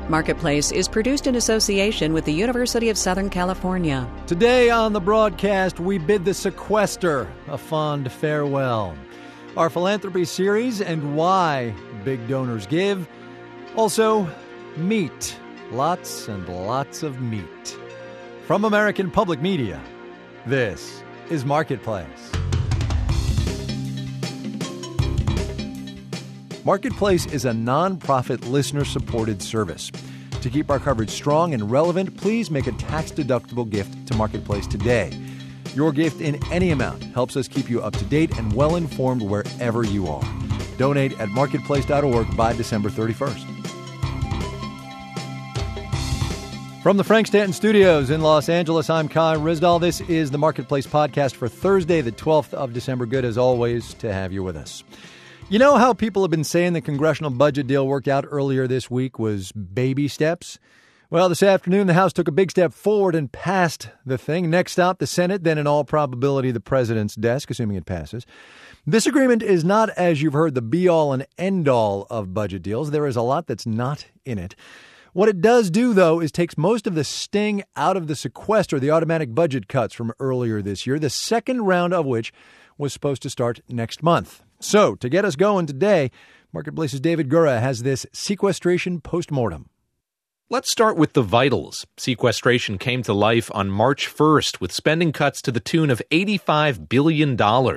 Marketplace is produced in association with the University of Southern California. Today on the broadcast, we bid the sequester a fond farewell. Our philanthropy series and why big donors give. Also, meat. Lots and lots of meat. From American Public Media, this is Marketplace. Marketplace is a nonprofit listener-supported service. To keep our coverage strong and relevant, please make a tax-deductible gift to Marketplace today. Your gift in any amount helps us keep you up to date and well-informed wherever you are. Donate at marketplace.org by December 31st. From the Frank Stanton Studios in Los Angeles, I'm Kai Ryssdal. This is the Marketplace podcast for Thursday, the 12th of December. Good, as always, to have you with us. You know how people have been saying the congressional budget deal worked out earlier this week was baby steps? Well, this afternoon, the House took a big step forward and passed the thing. Next stop, the Senate, then in all probability, the president's desk, assuming it passes. This agreement is not, as you've heard, the be-all and end-all of budget deals. There is a lot that's not in it. What it does do, though, is takes most of the sting out of the sequester, the automatic budget cuts from earlier this year, the second round of which was supposed to start next month. So, to get us going today, Marketplace's David Gura has this sequestration postmortem. Let's start with the vitals. Sequestration came to life on March 1st with spending cuts to the tune of $85 billion.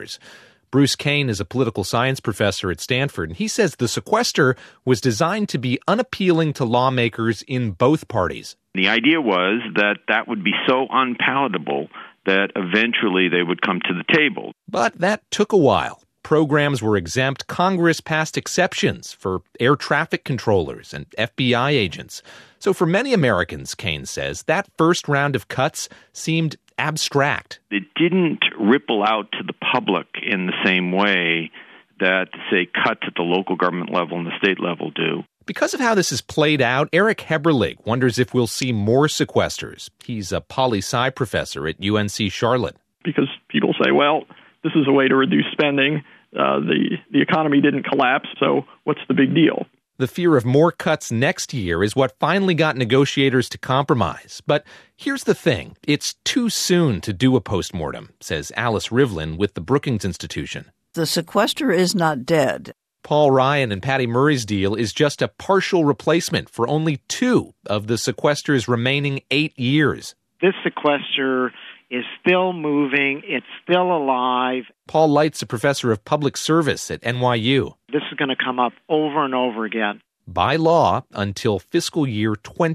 Bruce Kane is a political science professor at Stanford, and he says the sequester was designed to be unappealing to lawmakers in both parties. The idea was that that would be so unpalatable that eventually they would come to the table. But that took a while. Programs were exempt. Congress passed exceptions for air traffic controllers and FBI agents. So for many Americans, Kane says, that first round of cuts seemed abstract. It didn't ripple out to the public in the same way that, say, cuts at the local government level and the state level do. Because of how this is played out, Eric Heberlig wonders if we'll see more sequesters. He's a poli-sci professor at UNC Charlotte. Because people say, well, this is a way to reduce spending. The economy didn't collapse, so what's the big deal? The fear of more cuts next year is what finally got negotiators to compromise. But here's the thing. It's too soon to do a postmortem, says Alice Rivlin with the Brookings Institution. The sequester is not dead. Paul Ryan and Patty Murray's deal is just a partial replacement for only 2 of the sequester's remaining 8 years. This sequester is still moving. It's still alive. Paul Light's a professor of public service at NYU. This is going to come up over and over again. By law until fiscal year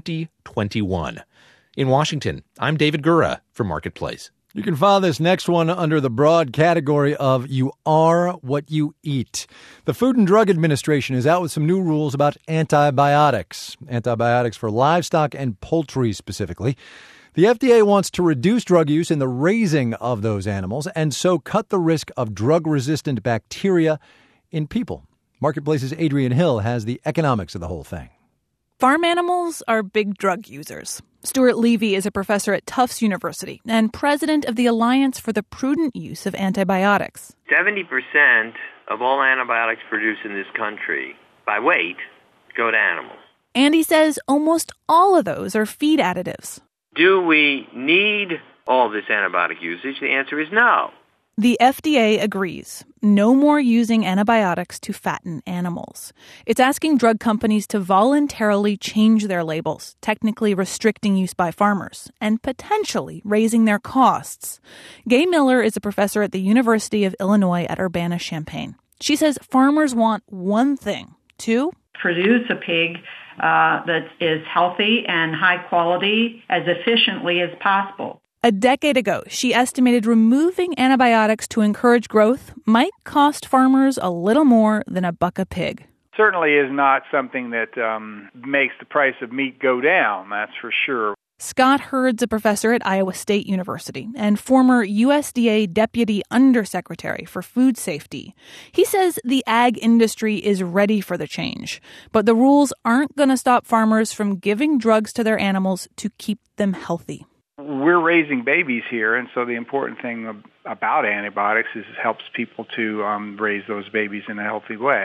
2021. In Washington, I'm David Gura for Marketplace. You can file this next one under the broad category of you are what you eat. The Food and Drug Administration is out with some new rules about antibiotics. Antibiotics for livestock and poultry specifically. The FDA wants to reduce drug use in the raising of those animals and so cut the risk of drug-resistant bacteria in people. Marketplace's Adrian Hill has the economics of the whole thing. Farm animals are big drug users. Stuart Levy is a professor at Tufts University and president of the Alliance for the Prudent Use of Antibiotics. 70% of all antibiotics produced in this country, by weight, go to animals. And he says almost all of those are feed additives. Do we need all this antibiotic usage? The answer is no. The FDA agrees. No more using antibiotics to fatten animals. It's asking drug companies to voluntarily change their labels, technically restricting use by farmers, and potentially raising their costs. Gay Miller is a professor at the University of Illinois at Urbana-Champaign. She says farmers want one thing, to produce a pig that is healthy and high quality as efficiently as possible. A decade ago, she estimated removing antibiotics to encourage growth might cost farmers a little more than $1 a pig. Certainly is not something that makes the price of meat go down, that's for sure. Scott Hurd's a professor at Iowa State University and former USDA Deputy Undersecretary for Food Safety. He says the ag industry is ready for the change, but the rules aren't going to stop farmers from giving drugs to their animals to keep them healthy. We're raising babies here, and so the important thing about antibiotics is it helps people to raise those babies in a healthy way.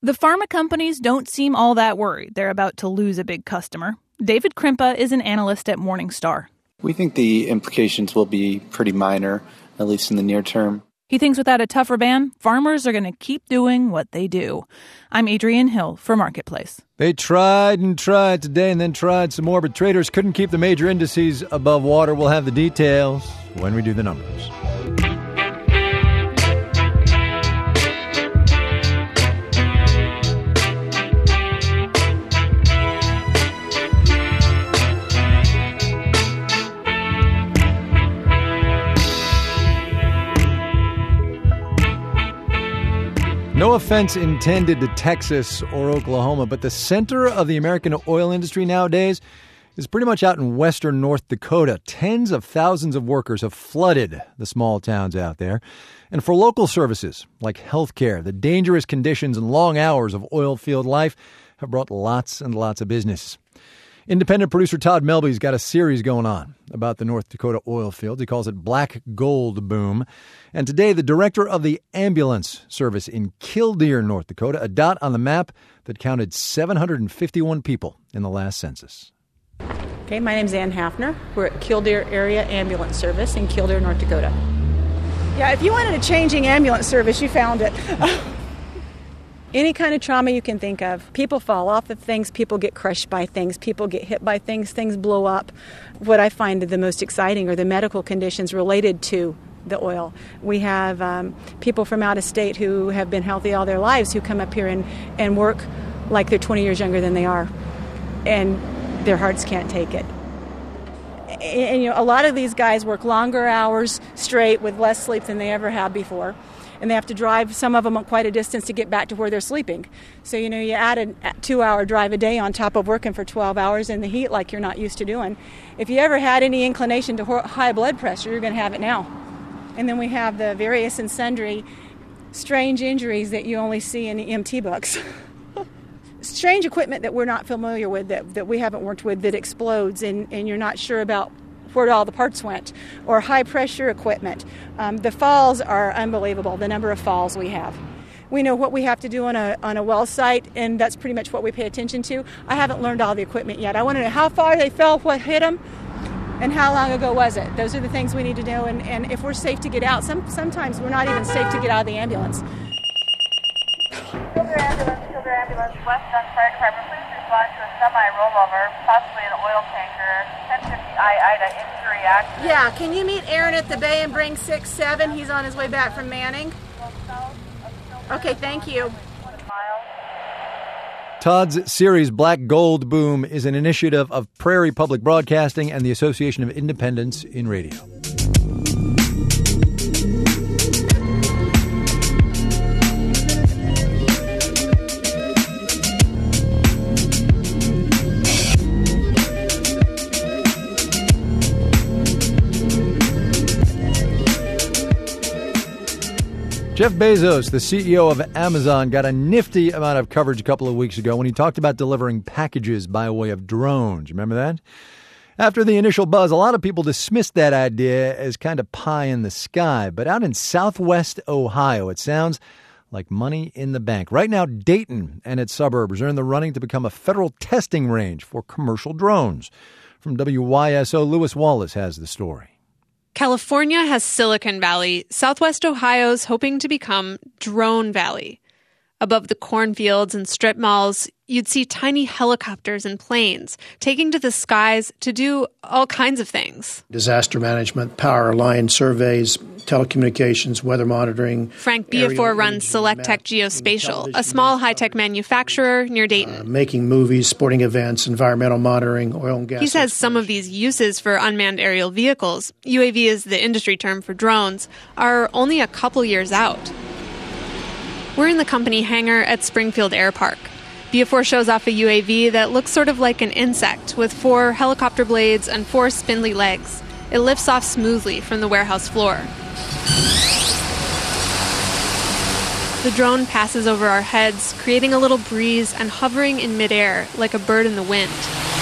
The pharma companies don't seem all that worried they're about to lose a big customer. David Krimpa is an analyst at Morningstar. We think the implications will be pretty minor, at least in the near term. He thinks without a tougher ban, farmers are going to keep doing what they do. I'm Adrienne Hill for Marketplace. They tried and tried today and then tried some more, but traders couldn't keep the major indices above water. We'll have the details when we do the numbers. No offense intended to Texas or Oklahoma, but the center of the American oil industry nowadays is pretty much out in western North Dakota. Tens of thousands of workers have flooded the small towns out there. And for local services like healthcare, the dangerous conditions and long hours of oil field life have brought lots and lots of business. Independent producer Todd Melby's got a series going on about the North Dakota oil fields. He calls it Black Gold Boom. And today, the director of the ambulance service in Killdeer, North Dakota, a dot on the map that counted 751 people in the last census. Okay, my name's Ann Hafner. We're at Killdeer Area Ambulance Service in Killdeer, North Dakota. Yeah, if you wanted a changing ambulance service, you found it. Any kind of trauma you can think of. People fall off of things, people get crushed by things, people get hit by things, things blow up. What I find the most exciting are the medical conditions related to the oil. We have people from out of state who have been healthy all their lives who come up here and work like they're 20 years younger than they are. And their hearts can't take it. And a lot of these guys work longer hours straight with less sleep than they ever have before. And they have to drive, some of them, quite a distance to get back to where they're sleeping. So, you add a 2-hour drive a day on top of working for 12 hours in the heat like you're not used to doing. If you ever had any inclination to high blood pressure, you're going to have it now. And then we have the various and sundry strange injuries that you only see in the EMT books. Strange equipment that we're not familiar with, that we haven't worked with, that explodes and you're not sure about where all the parts went, or high-pressure equipment. The falls are unbelievable, the number of falls we have. We know what we have to do on a well site, and that's pretty much what we pay attention to. I haven't learned all the equipment yet. I want to know how far they fell, what hit them, and how long ago was it. Those are the things we need to know, and if we're safe to get out. Sometimes we're not even safe to get out of the ambulance. Killdeer Ambulance, West Fire Department, please respond to a semi-rollover, possibly an oil tanker, 1050 Ida injury accident. Yeah, can you meet Aaron at the bay and bring 67? He's on his way back from Manning. Okay, thank you. Todd's series Black Gold Boom is an initiative of Prairie Public Broadcasting and the Association of Independents in Radio. Jeff Bezos, the CEO of Amazon, got a nifty amount of coverage a couple of weeks ago when he talked about delivering packages by way of drones. Remember that? After the initial buzz, a lot of people dismissed that idea as kind of pie in the sky. But out in southwest Ohio, it sounds like money in the bank. Right now, Dayton and its suburbs are in the running to become a federal testing range for commercial drones. From WYSO, Lewis Wallace has the story. California has Silicon Valley. Southwest Ohio's hoping to become Drone Valley. Above the cornfields and strip malls, you'd see tiny helicopters and planes taking to the skies to do all kinds of things. Disaster management, power line surveys, telecommunications, weather monitoring. Frank Biafor runs Select Tech Geospatial, a small high-tech manufacturer near Dayton. Making movies, sporting events, environmental monitoring, oil and gas. He says some of these uses for unmanned aerial vehicles, UAV is the industry term for drones, are only a couple years out. We're in the company hangar at Springfield Air Park. Biafor shows off a UAV that looks sort of like an insect with 4 helicopter blades and 4 spindly legs. It lifts off smoothly from the warehouse floor. The drone passes over our heads, creating a little breeze and hovering in midair like a bird in the wind.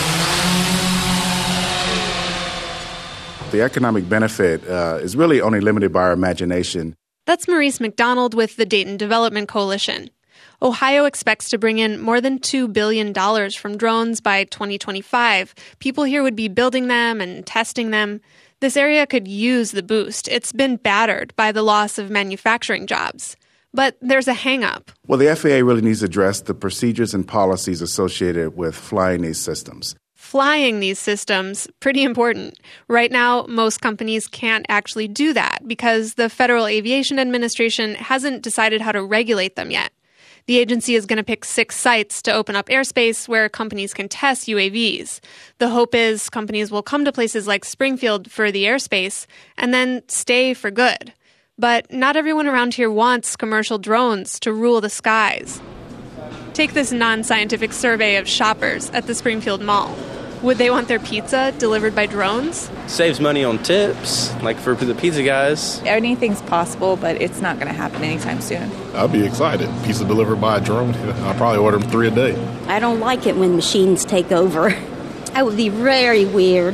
The economic benefit is really only limited by our imagination. That's Maurice McDonald with the Dayton Development Coalition. Ohio expects to bring in more than $2 billion from drones by 2025. People here would be building them and testing them. This area could use the boost. It's been battered by the loss of manufacturing jobs. But there's a hang-up. Well, the FAA really needs to address the procedures and policies associated with flying these systems. Flying these systems, pretty important. Right now, most companies can't actually do that because the Federal Aviation Administration hasn't decided how to regulate them yet. The agency is going to pick 6 sites to open up airspace where companies can test UAVs. The hope is companies will come to places like Springfield for the airspace and then stay for good. But not everyone around here wants commercial drones to rule the skies. Take this non-scientific survey of shoppers at the Springfield Mall. Would they want their pizza delivered by drones? Saves money on tips, like for the pizza guys. Anything's possible, but it's not going to happen anytime soon. I'll be excited. Pizza delivered by a drone. I'll probably order them 3 a day. I don't like it when machines take over. That would be very weird.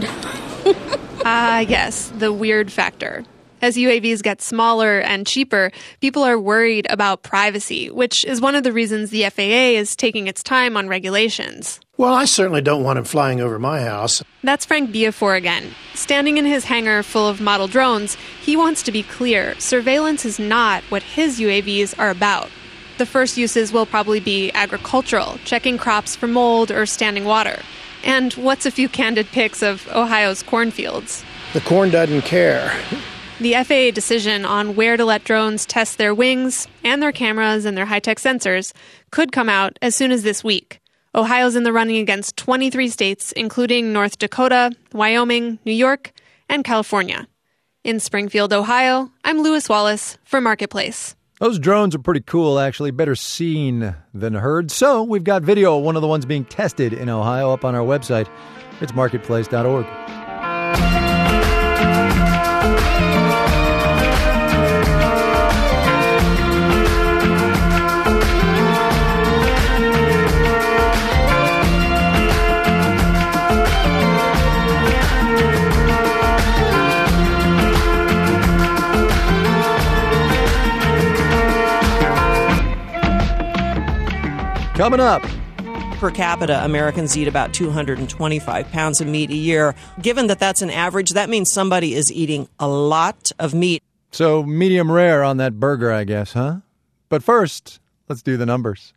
Yes, the weird factor. As UAVs get smaller and cheaper, people are worried about privacy, which is one of the reasons the FAA is taking its time on regulations. Well, I certainly don't want him flying over my house. That's Frank Biafour again. Standing in his hangar full of model drones, he wants to be clear. Surveillance is not what his UAVs are about. The first uses will probably be agricultural, checking crops for mold or standing water. And what's a few candid pics of Ohio's cornfields? The corn doesn't care. The FAA decision on where to let drones test their wings and their cameras and their high-tech sensors could come out as soon as this week. Ohio's in the running against 23 states, including North Dakota, Wyoming, New York, and California. In Springfield, Ohio, I'm Lewis Wallace for Marketplace. Those drones are pretty cool, actually. Better seen than heard. So we've got video of one of the ones being tested in Ohio up on our website. It's marketplace.org. Coming up. Per capita, Americans eat about 225 pounds of meat a year. Given that that's an average, that means somebody is eating a lot of meat. So medium rare on that burger, I guess, huh? But first, let's do the numbers.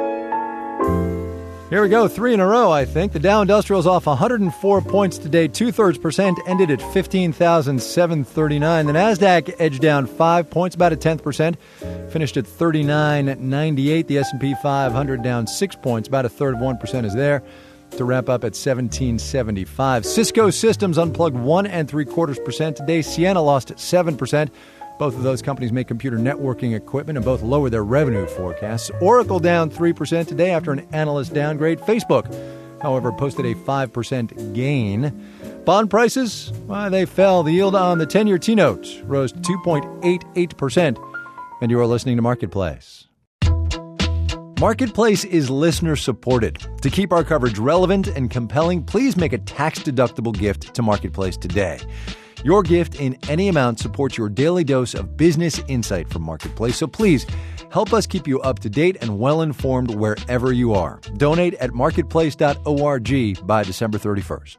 Here we go, 3 in a row, I think. The Dow Industrial's off 104 points today, 0.2%, ended at 15,739. The Nasdaq edged down 5 points, about 0.1%, finished at 39.98. The S&P 500 down 6 points, about 0.33% is there, to wrap up at 1775. Cisco Systems unplugged 1 3/4% today. Ciena lost 7%. Both of those companies make computer networking equipment and both lower their revenue forecasts. Oracle down 3% today after an analyst downgrade. Facebook, however, posted a 5% gain. Bond prices, well, they fell. The yield on the 10-year T-note rose 2.88%. And you are listening to Marketplace. Marketplace is listener-supported. To keep our coverage relevant and compelling, please make a tax-deductible gift to Marketplace today. Your gift in any amount supports your daily dose of business insight from Marketplace. So please help us keep you up to date and well-informed wherever you are. Donate at marketplace.org by December 31st.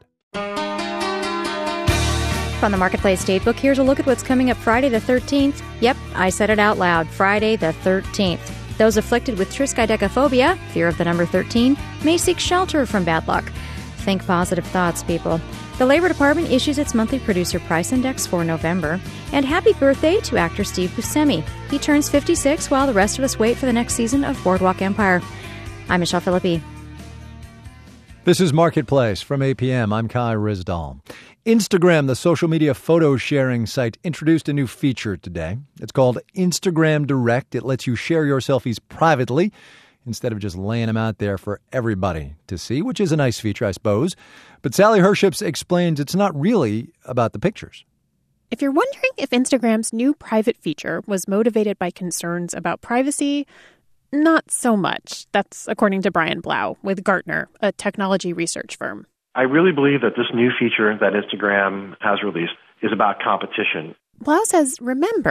From the Marketplace Datebook, here's a look at what's coming up Friday the 13th. Yep, I said it out loud. Friday the 13th. Those afflicted with triskaidekaphobia, fear of the number 13, may seek shelter from bad luck. Think positive thoughts, people. The Labor Department issues its monthly producer price index for November. And happy birthday to actor Steve Buscemi. He turns 56 while the rest of us wait for the next season of Boardwalk Empire. I'm Michelle Philippi. This is Marketplace from APM. I'm Kai Rizdal. Instagram, the social media photo sharing site, introduced a new feature today. It's called Instagram Direct. It lets you share your selfies privately instead of just laying them out there for everybody to see, which is a nice feature, I suppose. But Sally Herships explains it's not really about the pictures. If you're wondering if Instagram's new private feature was motivated by concerns about privacy, not so much. That's according to Brian Blau with Gartner, a technology research firm. I really believe that this new feature that Instagram has released is about competition. Blau says, remember,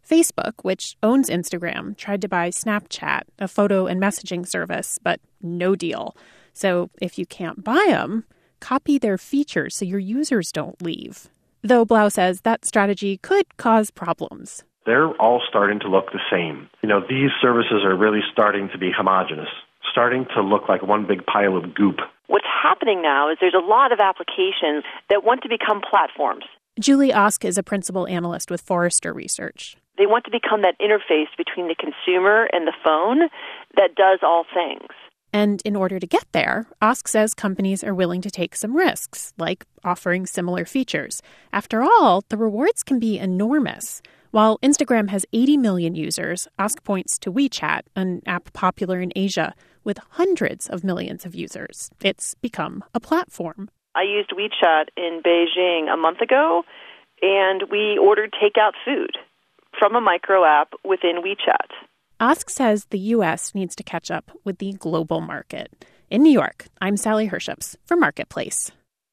Facebook, which owns Instagram, tried to buy Snapchat, a photo and messaging service, but no deal. So if you can't buy them, copy their features so your users don't leave. Though Blau says that strategy could cause problems. They're all starting to look the same. These services are really starting to be homogenous, starting to look like one big pile of goop. What's happening now is there's a lot of applications that want to become platforms. Julie Osk is a principal analyst with Forrester Research. They want to become that interface between the consumer and the phone that does all things. And in order to get there, Osk says companies are willing to take some risks, like offering similar features. After all, the rewards can be enormous. While Instagram has 80 million users, Osk points to WeChat, an app popular in Asia, with hundreds of millions of users. It's become a platform. I used WeChat in Beijing a month ago, and we ordered takeout food from a micro app within WeChat. Osk says the U.S. needs to catch up with the global market. In New York, I'm Sally Herships for Marketplace.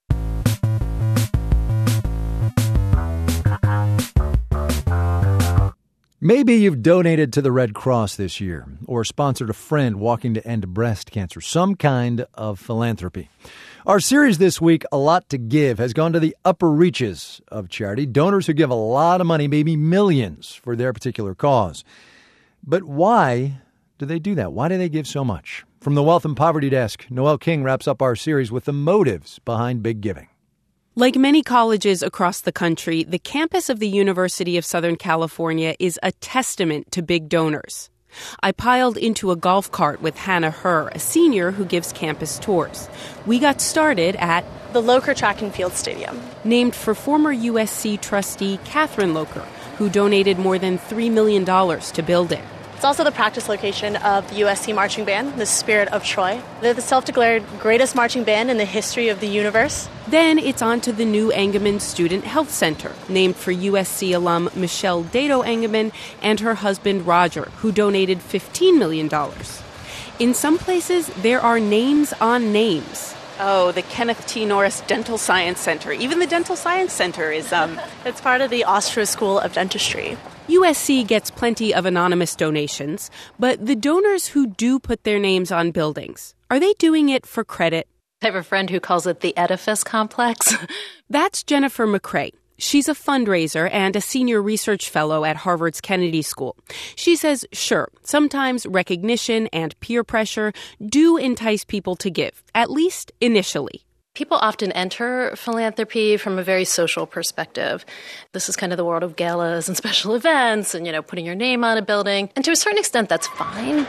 Maybe you've donated to the Red Cross this year or sponsored a friend walking to end breast cancer, some kind of philanthropy. Our series this week, A Lot to Give, has gone to the upper reaches of charity, donors who give a lot of money, maybe millions, for their particular cause. But why do they do that? Why do they give so much? From the Wealth and Poverty Desk, Noel King wraps up our series with the motives behind big giving. Like many colleges across the country, the campus of the University of Southern California is a testament to big donors. I piled into a golf cart with Hannah Herr, a senior who gives campus tours. We got started at the Locher Track and Field Stadium, named for former USC trustee Catherine Locher, who donated more than $3 million to build it. It's also the practice location of the USC Marching Band, the Spirit of Troy. They're the self-declared greatest marching band in the history of the universe. Then it's on to the new Engelman Student Health Center, named for USC alum Michelle Dato Engelman and her husband Roger, who donated $15 million. In some places, there are names on names. Oh, the Kenneth T. Norris Dental Science Center. Even the Dental Science Center is... It's part of the Ostro School of Dentistry. USC gets plenty of anonymous donations, but the donors who do put their names on buildings, are they doing it for credit? I have a friend who calls it the edifice complex. That's Jennifer McCrae. She's a fundraiser and a senior research fellow at Harvard's Kennedy School. She says, sure, sometimes recognition and peer pressure do entice people to give, at least initially. People often enter philanthropy from a very social perspective. This is kind of the world of galas and special events and, putting your name on a building. And to a certain extent, that's fine.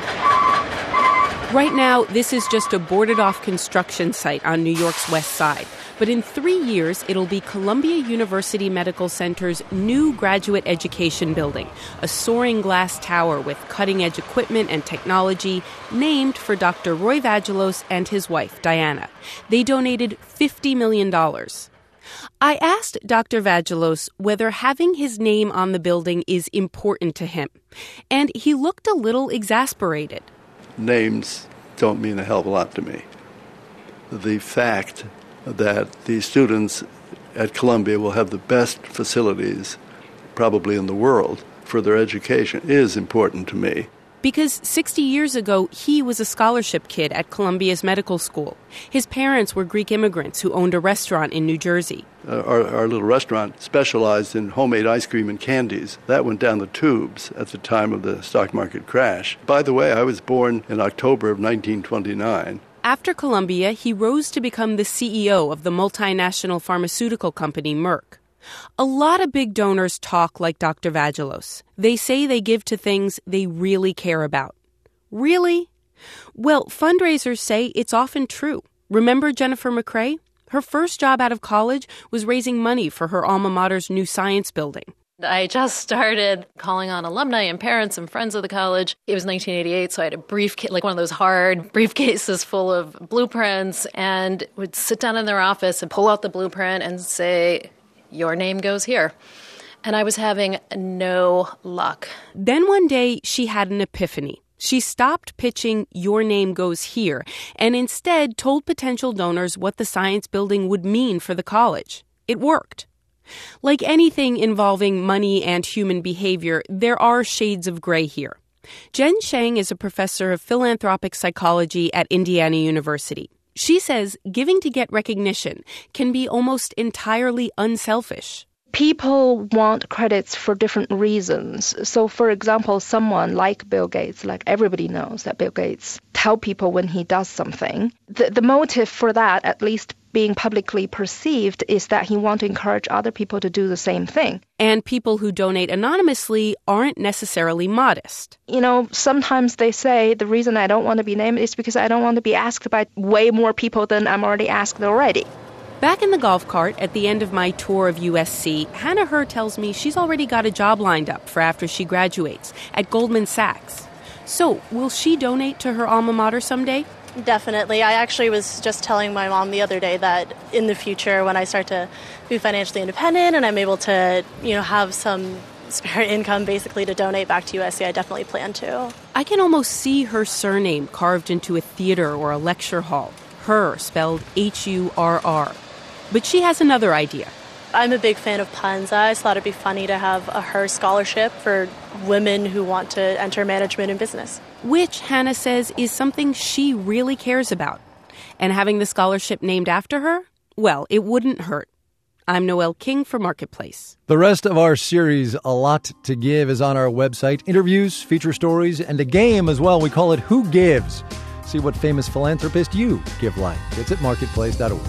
Right now, this is just a boarded-off construction site on New York's West Side. But in 3 years, it'll be Columbia University Medical Center's new graduate education building, a soaring glass tower with cutting-edge equipment and technology named for Dr. Roy Vagelos and his wife, Diana. They donated $50 million. I asked Dr. Vagelos whether having his name on the building is important to him, and he looked a little exasperated. Names don't mean a hell of a lot to me. The fact that the students at Columbia will have the best facilities probably in the world for their education is important to me. Because 60 years ago, he was a scholarship kid at Columbia's medical school. His parents were Greek immigrants who owned a restaurant in New Jersey. Our little restaurant specialized in homemade ice cream and candies. That went down the tubes at the time of the stock market crash. By the way, I was born in October of 1929. After Columbia, he rose to become the CEO of the multinational pharmaceutical company Merck. A lot of big donors talk like Dr. Vagelos. They say they give to things they really care about. Really? Well, fundraisers say it's often true. Remember Jennifer McCrae? Her first job out of college was raising money for her alma mater's new science building. I just started calling on alumni and parents and friends of the college. It was 1988, so I had a briefcase, like one of those hard briefcases full of blueprints, and would sit down in their office and pull out the blueprint and say, your name goes here. And I was having no luck. Then one day, she had an epiphany. She stopped pitching your name goes here and instead told potential donors what the science building would mean for the college. It worked. Like anything involving money and human behavior, there are shades of gray here. Jen Sheng is a professor of philanthropic psychology at Indiana University. She says giving to get recognition can be almost entirely unselfish. People want credits for different reasons. So, for example, someone like Bill Gates, like everybody knows that Bill Gates tell people when he does something. The motive for that, at least being publicly perceived, is that he wants to encourage other people to do the same thing. And people who donate anonymously aren't necessarily modest. You know, sometimes they say the reason I don't want to be named is because I don't want to be asked by way more people than I'm already asked already. Back in the golf cart at the end of my tour of USC, Hannah Herr tells me she's already got a job lined up for after she graduates at Goldman Sachs. So, will she donate to her alma mater someday? Definitely. I actually was just telling my mom the other day that in the future, when I start to be financially independent and I'm able to, have some spare income basically to donate back to USC, I definitely plan to. I can almost see her surname carved into a theater or a lecture hall. Herr, spelled H-U-R-R. But she has another idea. I'm a big fan of puns. I just thought it'd be funny to have a Herr scholarship for women who want to enter management and business. Which, Hannah says, is something she really cares about. And having the scholarship named after her? Well, it wouldn't hurt. I'm Noelle King for Marketplace. The rest of our series, A Lot to Give, is on our website. Interviews, feature stories, and a game as well. We call it Who Gives? See what famous philanthropist you give like. It's at marketplace.org.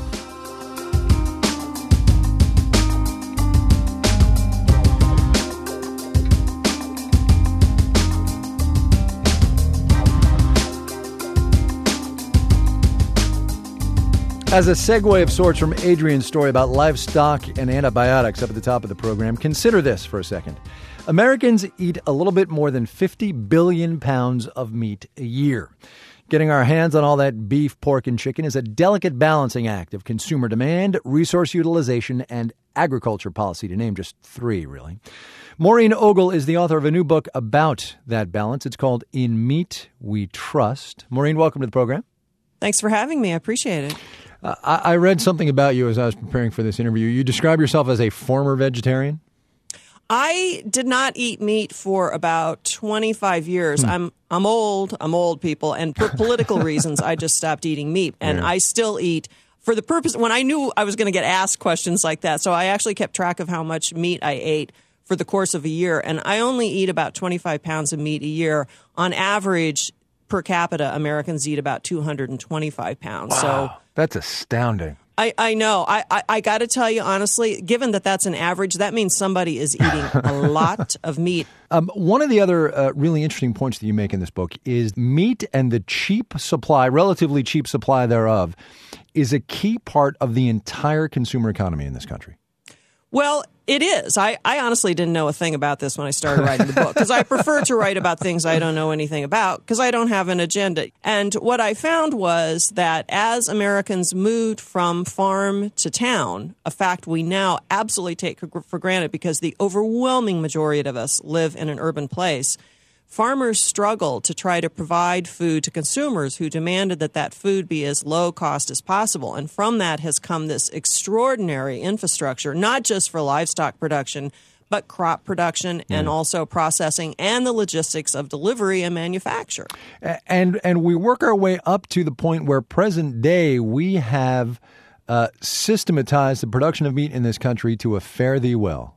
As a segue of sorts from Adrian's story about livestock and antibiotics up at the top of the program, consider this for a second. Americans eat a little bit more than 50 billion pounds of meat a year. Getting our hands on all that beef, pork, and chicken is a delicate balancing act of consumer demand, resource utilization, and agriculture policy, to name just three, really. Maureen Ogle is the author of a new book about that balance. It's called In Meat We Trust. Maureen, welcome to the program. Thanks for having me. I appreciate it. I read something about you as I was preparing for this interview. You describe yourself as a former vegetarian? I did not eat meat for about 25 years. I'm old, people, and for political reasons, I just stopped eating meat. And I still eat for the purpose, when I knew I was going to get asked questions like that. So I actually kept track of how much meat I ate for the course of a year. And I only eat about 25 pounds of meat a year. On average, per capita, Americans eat about 225 pounds. Wow, so that's astounding. I know. I got to tell you, honestly, given that that's an average, that means somebody is eating a lot of meat. One of the other really interesting points that you make in this book is meat and the cheap supply, relatively cheap supply thereof, is a key part of the entire consumer economy in this country. Well, it is. I honestly didn't know a thing about this when I started writing the book, because I prefer to write about things I don't know anything about, because I don't have an agenda. And what I found was that as Americans moved from farm to town, a fact we now absolutely take for granted because the overwhelming majority of us live in an urban place, farmers struggled to try to provide food to consumers who demanded that that food be as low cost as possible. And from that has come this extraordinary infrastructure, not just for livestock production, but crop production and also processing and the logistics of delivery and manufacture. And we work our way up to the point where present day we have systematized the production of meat in this country to a fare thee well.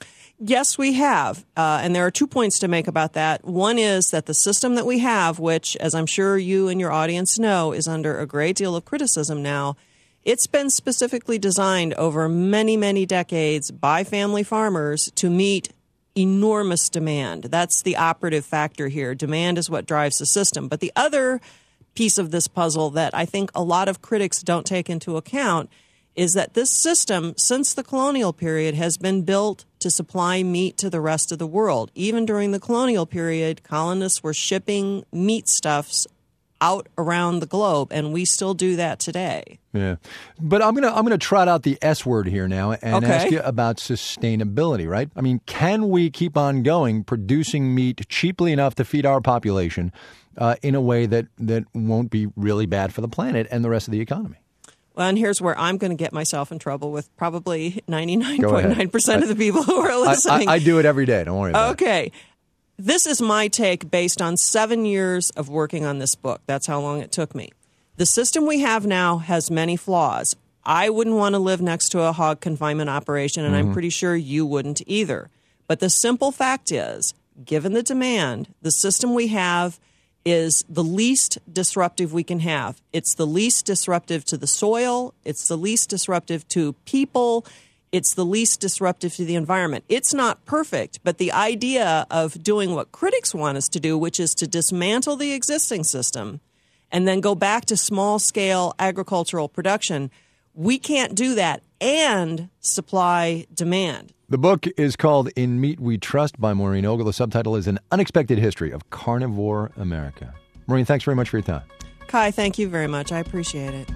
Yes, we have. And there are 2 points to make about that. One is that the system that we have, which, as I'm sure you and your audience know, is under a great deal of criticism now, it's been specifically designed over many, many decades by family farmers to meet enormous demand. That's the operative factor here. Demand is what drives the system. But the other piece of this puzzle that I think a lot of critics don't take into account is that this system, since the colonial period, has been built to supply meat to the rest of the world. Even during the colonial period, colonists were shipping meatstuffs out around the globe, and we still do that today. Yeah. But I'm gonna trot out the S word here now and ask you about sustainability, right? I mean, can we keep on going producing meat cheaply enough to feed our population in a way that won't be really bad for the planet and the rest of the economy? Well, and here's where I'm going to get myself in trouble with probably 99.9% of the people who are listening. I do it every day. Don't worry about it. Okay. This is my take based on 7 years of working on this book. That's how long it took me. The system we have now has many flaws. I wouldn't want to live next to a hog confinement operation, and I'm pretty sure you wouldn't either. But the simple fact is, given the demand, the system we have is the least disruptive we can have. It's the least disruptive to the soil. It's the least disruptive to people. It's the least disruptive to the environment. It's not perfect, but the idea of doing what critics want us to do, which is to dismantle the existing system and then go back to small-scale agricultural production, we can't do that and supply demand. The book is called In Meat We Trust by Maureen Ogle. The subtitle is An Unexpected History of Carnivore America. Maureen, thanks very much for your time. Kai, thank you very much. I appreciate it.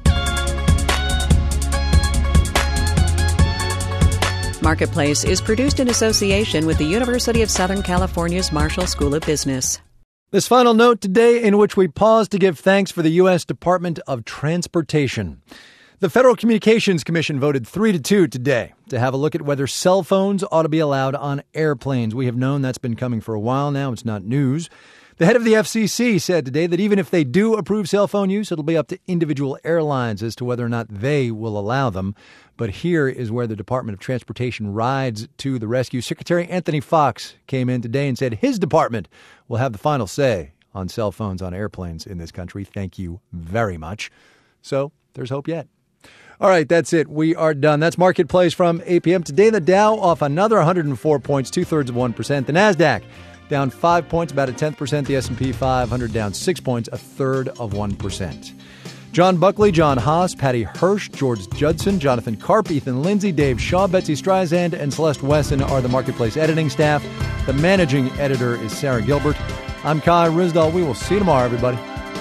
Marketplace is produced in association with the University of Southern California's Marshall School of Business. This final note today in which we pause to give thanks for the U.S. Department of Transportation. The Federal Communications Commission voted 3-2 today to have a look at whether cell phones ought to be allowed on airplanes. We have known that's been coming for a while now. It's not news. The head of the FCC said today that even if they do approve cell phone use, it'll be up to individual airlines as to whether or not they will allow them. But here is where the Department of Transportation rides to the rescue. Secretary Anthony Fox came in today and said his department will have the final say on cell phones on airplanes in this country. Thank you very much. So there's hope yet. All right, that's it. We are done. That's Marketplace from 8 p.m. Today, the Dow off another 104 points, 2/3 of 1%. The NASDAQ down 5 points, about 0.1%. The S&P 500 down 6 points, 1/3 of 1%. John Buckley, John Haas, Patty Hirsch, George Judson, Jonathan Karp, Ethan Lindsay, Dave Shaw, Betsy Streisand, and Celeste Wesson are the Marketplace editing staff. The managing editor is Sarah Gilbert. I'm Kai Ryssdal. We will see you tomorrow, everybody.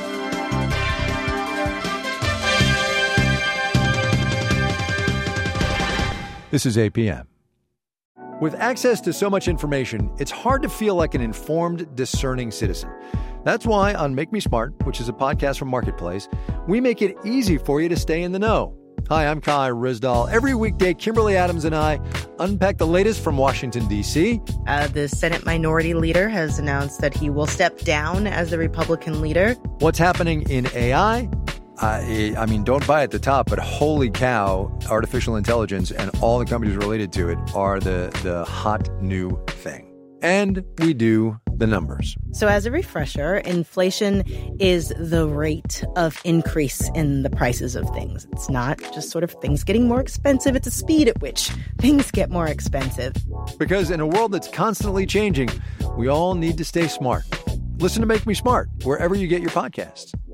This is 8 p.m. With access to so much information, it's hard to feel like an informed, discerning citizen. That's why on Make Me Smart, which is a podcast from Marketplace, we make it easy for you to stay in the know. Hi, I'm Kai Ryssdal. Every weekday, Kimberly Adams and I unpack the latest from Washington, D.C. The Senate Minority Leader has announced that he will step down as the Republican leader. What's happening in AI? I mean, don't buy at the top, but holy cow, artificial intelligence and all the companies related to it are the hot new thing. And we do the numbers. So as a refresher, inflation is the rate of increase in the prices of things. It's not just sort of things getting more expensive. It's a speed at which things get more expensive. Because in a world that's constantly changing, we all need to stay smart. Listen to Make Me Smart wherever you get your podcasts.